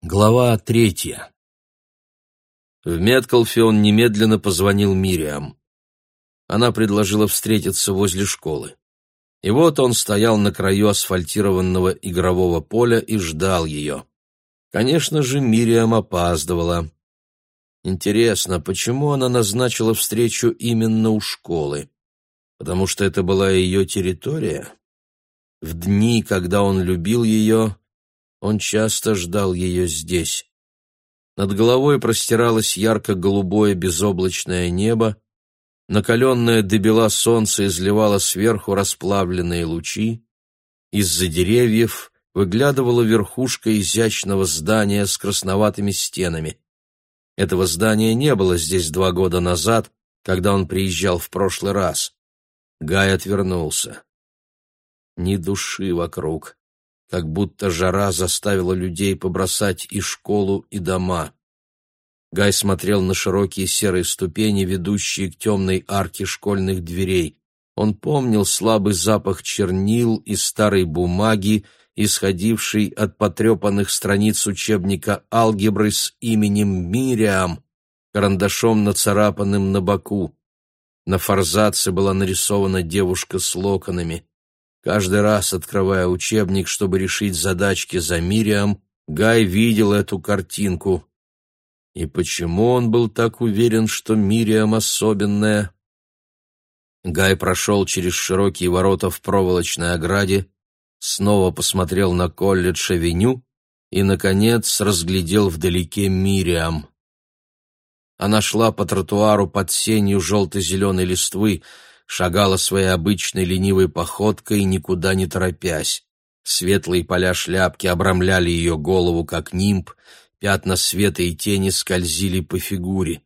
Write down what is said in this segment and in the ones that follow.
Глава 3. В Меткалфе он немедленно позвонил Мириам. Она предложила встретиться возле школы. И вот он стоял на краю асфальтированного игрового поля и ждал ее. Конечно же, Мириам опаздывала. Интересно, почему она назначила встречу именно у школы? Потому что это была ее территория? В дни, когда он любил ее, он часто ждал ее здесь. Над головой простиралось ярко-голубое безоблачное небо, накаленное до бела солнце изливало сверху расплавленные лучи, из-за деревьев выглядывала верхушка изящного здания с красноватыми стенами. Этого здания не было здесь 2 года назад, когда он приезжал в прошлый раз. Гай отвернулся. Ни души вокруг. Как будто жара заставила людей побросать и школу, и дома. Гай смотрел на широкие серые ступени, ведущие к темной арке школьных дверей. Он помнил слабый запах чернил и старой бумаги, исходивший от потрепанных страниц учебника алгебры с именем Мириам, карандашом нацарапанным на боку. На форзаце была нарисована девушка с локонами. Каждый раз, открывая учебник, чтобы решить задачки за Мириам, Гай видел эту картинку. И почему он был так уверен, что Мириам особенная? Гай прошел через широкие ворота в проволочной ограде, снова посмотрел на колледж-авеню и, наконец, разглядел вдалеке Мириам. Она шла по тротуару под сенью желто-зеленой листвы, шагала своей обычной ленивой походкой, никуда не торопясь. Светлые поля шляпки обрамляли ее голову, как нимб, пятна света и тени скользили по фигуре.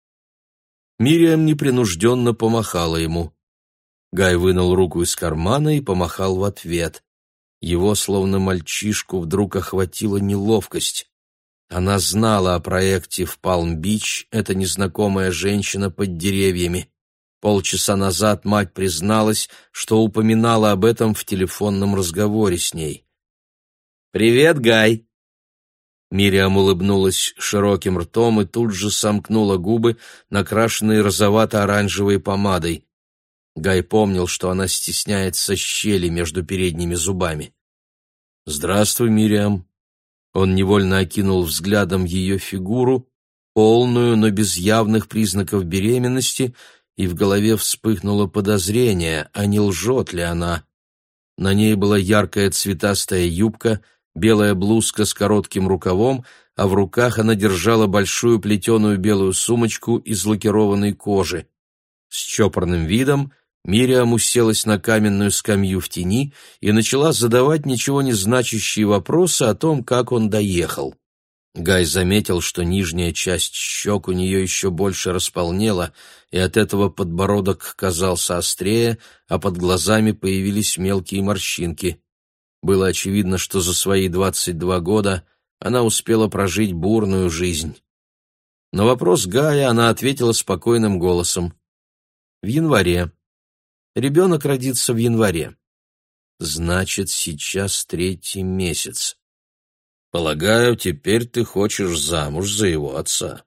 Мириам непринужденно помахала ему. Гай вынул руку из кармана и помахал в ответ. Его, словно мальчишку, вдруг охватила неловкость. Она знала о проекте в Палм-Бич, эта незнакомая женщина под деревьями. Полчаса назад мать призналась, что упоминала об этом в телефонном разговоре с ней. «Привет, Гай!» Мириам улыбнулась широким ртом и тут же сомкнула губы, накрашенные розовато-оранжевой помадой. Гай помнил, что она стесняется щели между передними зубами. «Здравствуй, Мириам!» Он невольно окинул взглядом ее фигуру, полную, но без явных признаков беременности, и в голове вспыхнуло подозрение, а не лжет ли она. На ней была яркая цветастая юбка, белая блузка с коротким рукавом, а в руках она держала большую плетеную белую сумочку из лакированной кожи. С чопорным видом Мириам уселась на каменную скамью в тени и начала задавать ничего не значащие вопросы о том, как он доехал. Гай заметил, что нижняя часть щек у нее еще больше располнела, и от этого подбородок казался острее, а под глазами появились мелкие морщинки. Было очевидно, что за свои 22 года она успела прожить бурную жизнь. На вопрос Гая она ответила спокойным голосом. «В январе. Ребенок родится в январе. Значит, сейчас 3-й месяц. Полагаю, теперь ты хочешь замуж за его отца».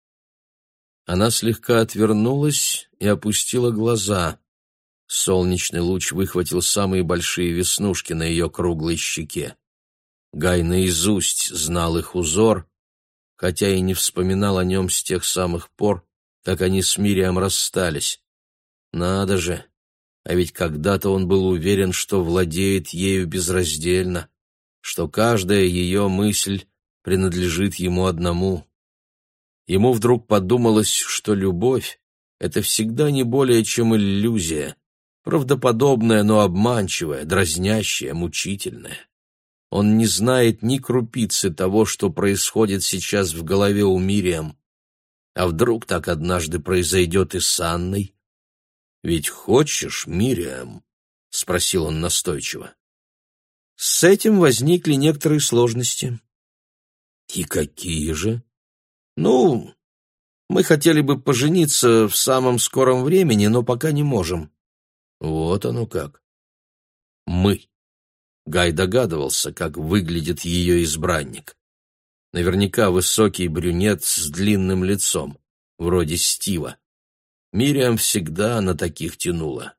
Она слегка отвернулась и опустила глаза. Солнечный луч выхватил самые большие веснушки на ее круглой щеке. Гай наизусть знал их узор, хотя и не вспоминал о нем с тех самых пор, как они с Мириам расстались. Надо же, а ведь когда-то он был уверен, что владеет ею безраздельно, что каждая ее мысль принадлежит ему одному. Ему вдруг подумалось, что любовь — это всегда не более чем иллюзия, правдоподобная, но обманчивая, дразнящая, мучительная. Он не знает ни крупицы того, что происходит сейчас в голове у Мириам. А вдруг так однажды произойдет и с Анной? «Ведь хочешь, Мириам?» — спросил он настойчиво. С этим возникли некоторые сложности. «И какие же?» «Ну, мы хотели бы пожениться в самом скором времени, но пока не можем». «Вот оно как». «Мы». Гай догадывался, как выглядит ее избранник. Наверняка высокий брюнет с длинным лицом, вроде Стива. Мириам всегда на таких тянула.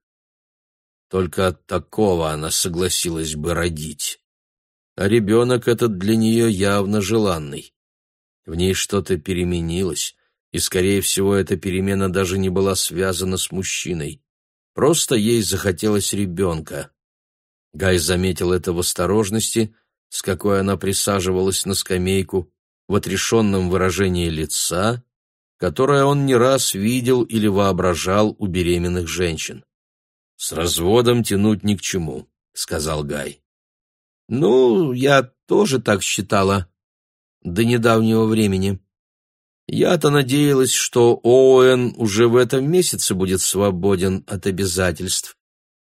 Только от такого она согласилась бы родить. А ребенок этот для нее явно желанный. В ней что-то переменилось, и, скорее всего, эта перемена даже не была связана с мужчиной. Просто ей захотелось ребенка. Гай заметил это в осторожности, с какой она присаживалась на скамейку, в отрешенном выражении лица, которое он не раз видел или воображал у беременных женщин. «С разводом тянуть ни к чему», — сказал Гай. «Ну, я тоже так считала до недавнего времени. Я-то надеялась, что Оуэн уже в этом месяце будет свободен от обязательств».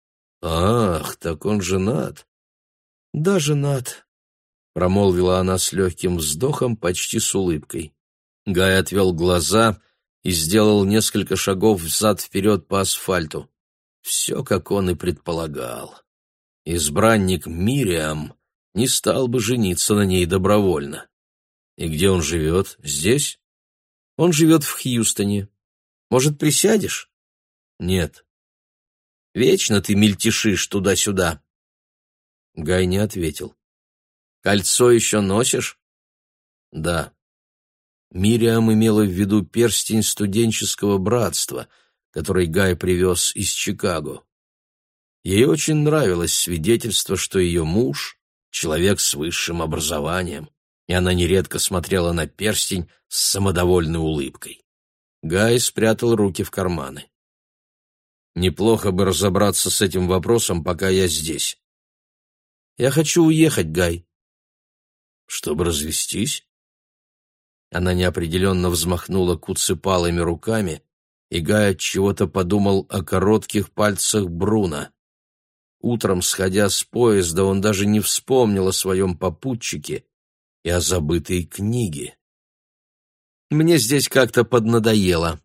«Ах, так он женат?» «Да, женат», — промолвила она с легким вздохом, почти с улыбкой. Гай отвел глаза и сделал несколько шагов взад-вперед по асфальту. Все, как он и предполагал. Избранник Мириам не стал бы жениться на ней добровольно. И где он живет? Здесь? Он живет в Хьюстоне. Может, присядешь? Нет. Вечно ты мельтешишь туда-сюда. Гай не ответил. Кольцо еще носишь? Да. Мириам имела в виду перстень студенческого братства, который Гай привез из Чикаго. Ей очень нравилось свидетельство, что ее муж — человек с высшим образованием, и она нередко смотрела на перстень с самодовольной улыбкой. Гай спрятал руки в карманы. «Неплохо бы разобраться с этим вопросом, пока я здесь». «Я хочу уехать, Гай». «Чтобы развестись?» Она неопределенно взмахнула куцепалыми руками, и Гай отчего-то подумал о коротких пальцах Бруно. Утром, сходя с поезда, он даже не вспомнил о своем попутчике и о забытой книге. «Мне здесь как-то поднадоело.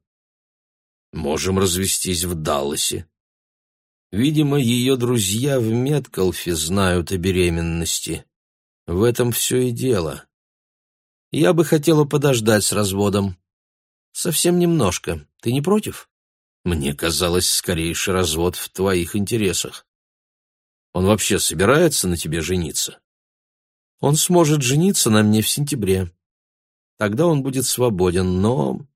Можем развестись в Далласе». Видимо, ее друзья в Меткалфе знают о беременности. В этом все и дело. Я бы хотела подождать с разводом. Совсем немножко. Ты не против? Мне казалось, скорейший развод в твоих интересах. Он вообще собирается на тебе жениться? Он сможет жениться на мне в сентябре. Тогда он будет свободен, но...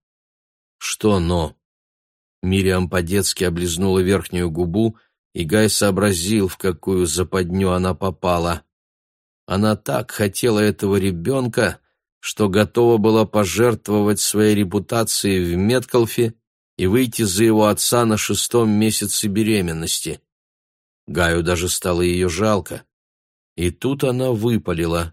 Что «но»? Мириам по-детски облизнула верхнюю губу, и Гай сообразил, в какую западню она попала. Она так хотела этого ребенка, что готова была пожертвовать своей репутацией в Меткалфе и выйти за его отца на 6-м месяце беременности. Гаю даже стало ее жалко. И тут она выпалила: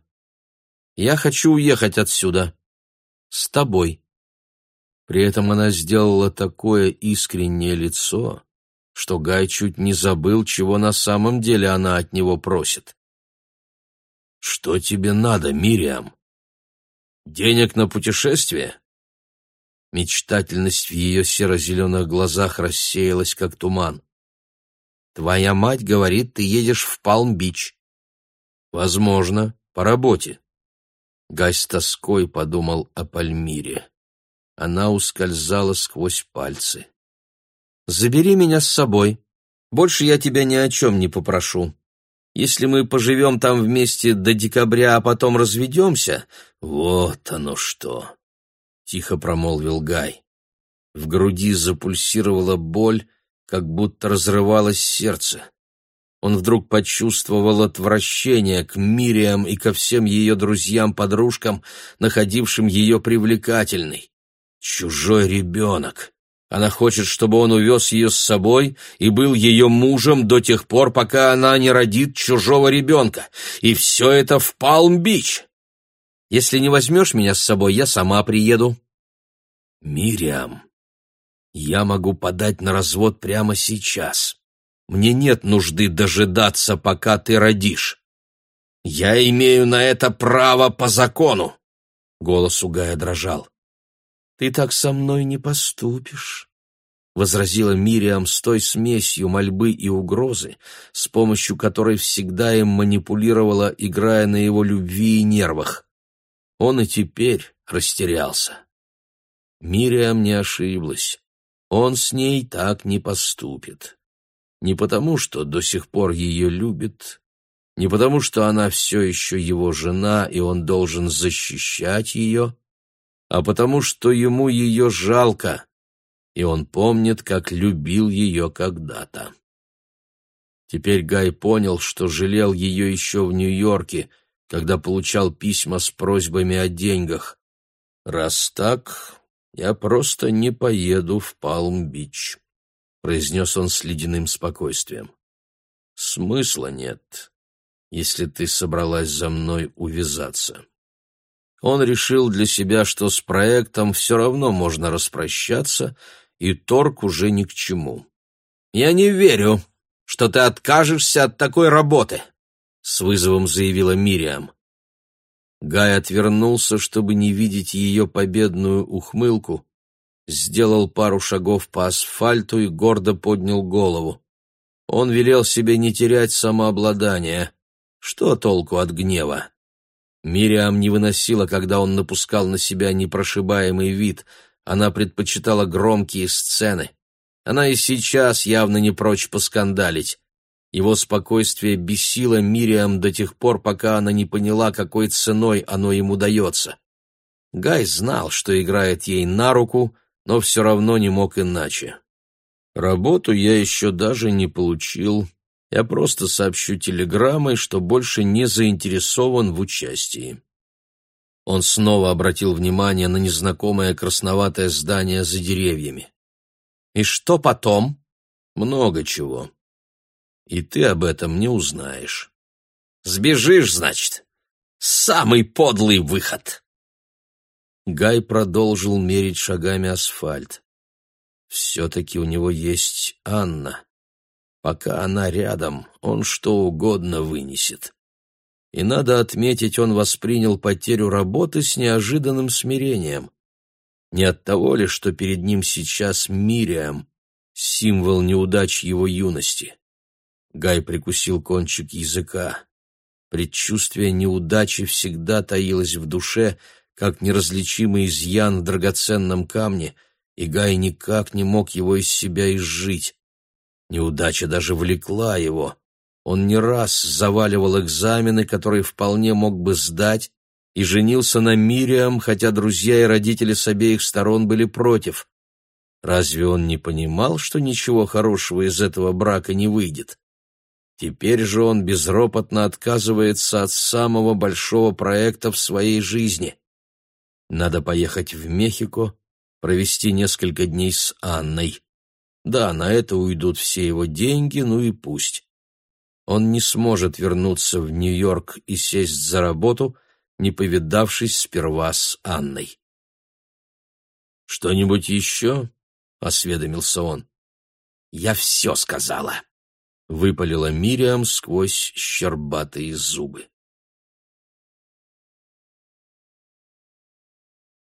«Я хочу уехать отсюда. С тобой». При этом она сделала такое искреннее лицо, что Гай чуть не забыл, чего на самом деле она от него просит. «Что тебе надо, Мириам? Денег на путешествие?» Мечтательность в ее серо-зеленых глазах рассеялась, как туман. «Твоя мать говорит, ты едешь в Палм-Бич». «Возможно, по работе». Гай с тоской подумал о Пальмире. Она ускользала сквозь пальцы. «Забери меня с собой. Больше я тебя ни о чем не попрошу. Если мы поживем там вместе до декабря, а потом разведемся...» «Вот оно что!» — тихо промолвил Гай. В груди запульсировала боль, как будто разрывалось сердце. Он вдруг почувствовал отвращение к Мириам и ко всем ее друзьям-подружкам, находившим ее привлекательной. Чужой ребенок. Она хочет, чтобы он увез ее с собой и был ее мужем до тех пор, пока она не родит чужого ребенка. И все это в Палм-Бич. Если не возьмешь меня с собой, я сама приеду. Мириам, я могу подать на развод прямо сейчас. Мне нет нужды дожидаться, пока ты родишь. Я имею на это право по закону. Голос у Гая дрожал. «Ты так со мной не поступишь», — возразила Мириам с той смесью мольбы и угрозы, с помощью которой всегда им манипулировала, играя на его любви и нервах. Он и теперь растерялся. Мириам не ошиблась. Он с ней так не поступит. Не потому, что до сих пор ее любит, не потому, что она все еще его жена, и он должен защищать ее, а потому, что ему ее жалко, и он помнит, как любил ее когда-то. Теперь Гай понял, что жалел ее еще в Нью-Йорке, когда получал письма с просьбами о деньгах. «Раз так, я просто не поеду в Палм-Бич», — произнес он с ледяным спокойствием. «Смысла нет, если ты собралась за мной увязаться». Он решил для себя, что с проектом все равно можно распрощаться, и торг уже ни к чему. «Я не верю, что ты откажешься от такой работы», — с вызовом заявила Мириам. Гай отвернулся, чтобы не видеть ее победную ухмылку, сделал пару шагов по асфальту и гордо поднял голову. Он велел себе не терять самообладание. Что толку от гнева? Мириам не выносила, когда он напускал на себя непрошибаемый вид. Она предпочитала громкие сцены. Она и сейчас явно не прочь поскандалить. Его спокойствие бесило Мириам до тех пор, пока она не поняла, какой ценой оно ему дается. Гай знал, что играет ей на руку, но все равно не мог иначе. «Работу я еще даже не получил. Я просто сообщу телеграммой, что больше не заинтересован в участии». Он снова обратил внимание на незнакомое красноватое здание за деревьями. «И что потом?» «Много чего. И ты об этом не узнаешь». «Сбежишь, значит? Самый подлый выход!» Гай продолжил мерить шагами асфальт. Все-таки у него есть Анна. Пока она рядом, он что угодно вынесет. И надо отметить, он воспринял потерю работы с неожиданным смирением. Не от того ли, что перед ним сейчас Мириам, символ неудач его юности? Гай прикусил кончик языка. Предчувствие неудачи всегда таилось в душе, как неразличимый изъян в драгоценном камне, и Гай никак не мог его из себя изжить. Неудача даже влекла его. Он не раз заваливал экзамены, которые вполне мог бы сдать, и женился на Мириам, хотя друзья и родители с обеих сторон были против. Разве он не понимал, что ничего хорошего из этого брака не выйдет? Теперь же он безропотно отказывается от самого большого проекта в своей жизни. Надо поехать в Мехико, провести несколько дней с Анной. Да, на это уйдут все его деньги, ну и пусть. Он не сможет вернуться в Нью-Йорк и сесть за работу, не повидавшись сперва с Анной. «Что-нибудь еще?» — осведомился он. «Я все сказала», — выпалила Мириам сквозь щербатые зубы.